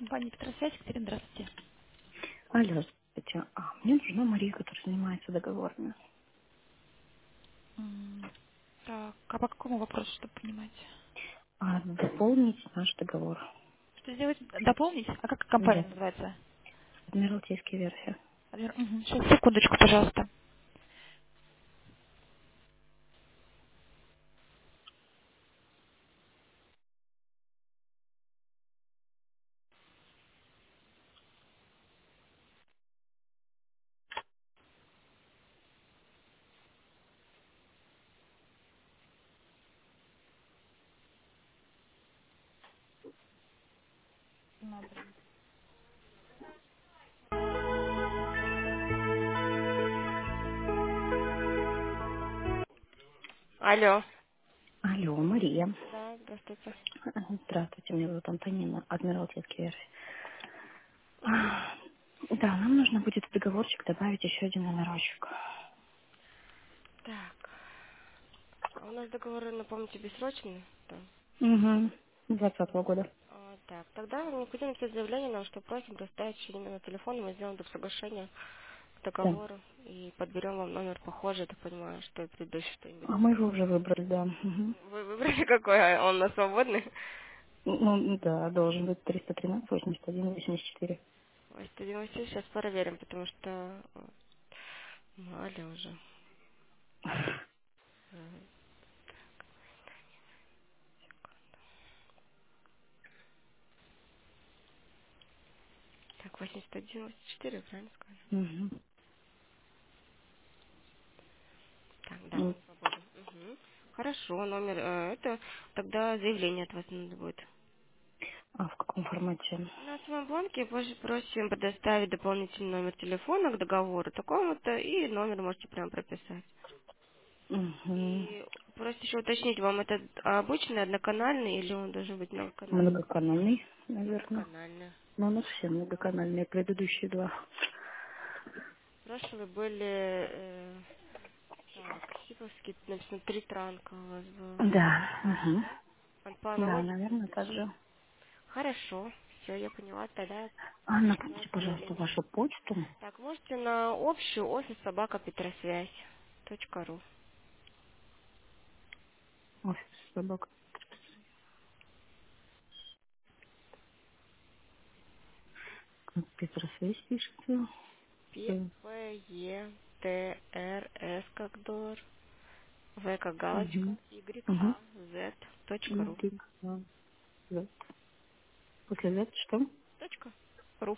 Компания «Петросвязь». Екатерина, здравствуйте. Алло, здравствуйте. Мне нужна Мария, которая занимается договорами. Так, а по какому вопросу, чтобы понимать? Дополнить наш договор. Что сделать? Дополнить? А как Да, компания называется? адмиралтейская версия. Сейчас, секундочку, пожалуйста. Алло. Алло, Мария. Да, здравствуйте. Здравствуйте, меня зовут Антонина, адмиралтейская версия. Мгм. Да, нам нужно будет в договорчик добавить еще один номерочек. Так, а у нас договоры, напомните, бессрочные? Да. Угу. 20-го года. Так, тогда необходимо написать заявление нам, что просим доставить именно на телефон, мы сделаем доп. Соглашение к Да. договору и подберем вам номер похожий, я так понимаю, что и предыдущий что-нибудь. Мы его уже выбрали, да. Угу. Вы выбрали какой? Он на свободный? Ну, да, должен быть 313, 81, 84. Ой, стадион сейчас проверим, потому что мало ли уже. Мгм. Так, 81, 84, правильно сказали? Угу. Так, да, он свободен. Мгм. Хорошо, номер, это, тогда заявление от вас надо будет. В каком формате? На своем бланке просим предоставить дополнительный номер телефона к договору такому-то, и номер можете прям прописать. Угу. И просто еще уточнить, вам это обычный, одноканальный, или он должен быть многоканальный? Многоканальный, наверное. Многоканальный. Но у нас все многоканальные, предыдущие два. Прошлые были, так, Сиповский, написано, 3 транка у вас было. Да, Так, угу. да? По Да, аналогии наверное, так предыдущий. же. Хорошо, все, я поняла, тогда Напомните, начинается пожалуйста, заявление. вашу почту. Так, можете на общую офис собака Петросвязь.ру. Офис собак. Как Петросвязь пишется. П, П, Е, Т, Р, С как Дор, В как галочка, Угу. Y, Угу. А, Z, точка ру. Y, Z. После Z что? Точка ру.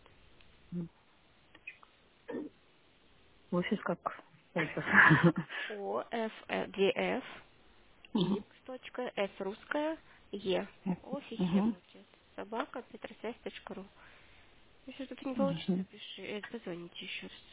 Офис как офис. О, Ф, Г, Ф, Угу. X, точка, С русская, Е. Офисе Угу. получается. Собака Петросвязь.ру. Если что-то не получится, Угу. позвоните еще раз.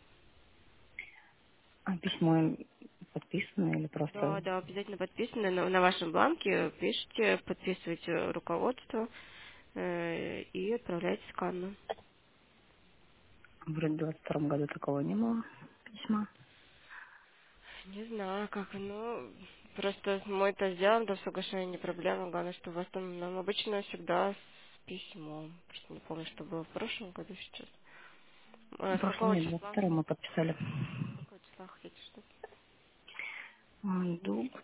Письмо им подписано или Да, просто да, обязательно подписано на вашем бланке, пишите, подписывайте руководство и отправляйте скан. вроде в 22 году такого не было письма? Не знаю, как, ну, просто мы это сделаем, до соглашения не проблема, главное, что у вас там, нам обычно всегда с письмом. Просто не помню, что было в прошлом году сейчас. В С прошлом какого нет, числа? 22 мы подписали. С какого числа хотите что? Дуб.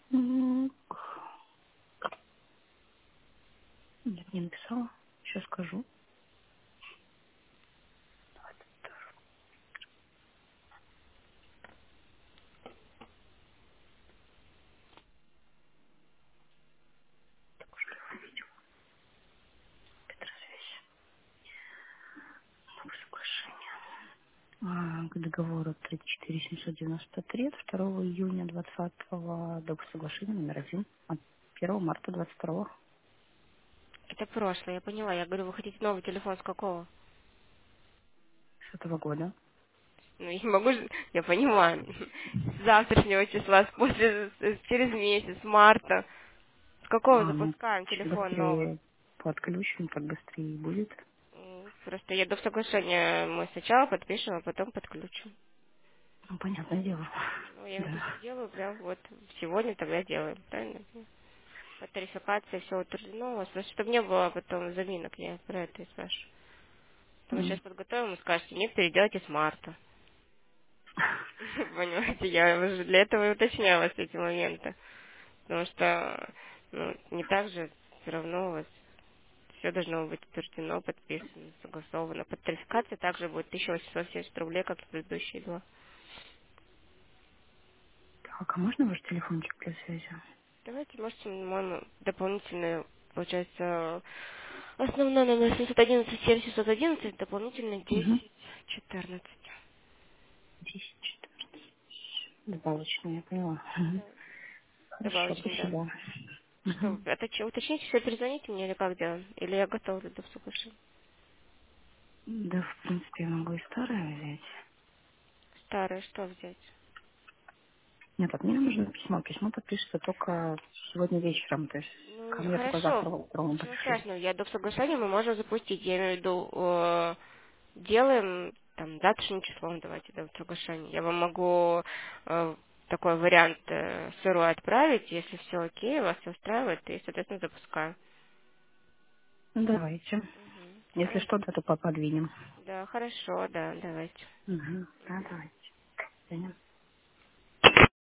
Нет, не написала. Сейчас скажу. Петросвязь. Соглашение. К договору 34793 от 2 июня 20-го договор соглашения номер 1 от 1 марта 22 Это прошлое, я поняла. Я говорю, вы хотите новый телефон с какого? с этого года. Ну, я не могу же, я понимаю. С завтрашнего числа, через месяц, с марта. С какого Ну, запускаем чем телефон новый? быстрее подключим, так быстрее и будет. Просто я до соглашения мы сначала подпишем, а потом подключим. Ну, понятное дело. Ну, я Да. это все делаю прям вот сегодня тогда делаем, правильно? По тарификации все утверждено у вас, просто чтобы не было потом заминок, я про это и спрашиваю. Потому что М. сейчас подготовим, и скажете, нет, переделайте с марта. Понимаете, я уже для этого и уточняла все эти моменты. Потому что, ну, не так же, все равно у вас все должно быть утверждено, подписано, согласовано. Под тарификацией также будет 1870 рублей, как и предыдущие два. Так, а можно ваш телефончик для связи? Давайте, можете, мой дополнительный, получается, основной номер 711 711, дополнительный Угу. 1014. 10-14. Добавочный, я поняла. Мгм. Хорошо, Добавочный, да. спасибо. Что, Мгм. это что, уточните, все, перезвоните мне или как делаем? Или я готова для соглашения? Да, в принципе, я могу и старое взять. Старое что взять? Нет, от меня нужно письмо. Письмо подпишется только сегодня вечером. То есть Ну, ко мне только хорошо, завтра утром ничего подпишут. страшного, я доп. Соглашения мы можем запустить. Я имею в виду, делаем там завтрашним числом, давайте доп. Соглашение. Я вам могу такой вариант сырой отправить, если все окей, вас все устраивает, и, соответственно, запускаю. Ну, давайте. Мгм. Если что, то подвинем. Да, хорошо, да, давайте. Угу. Да, давайте. До свидания.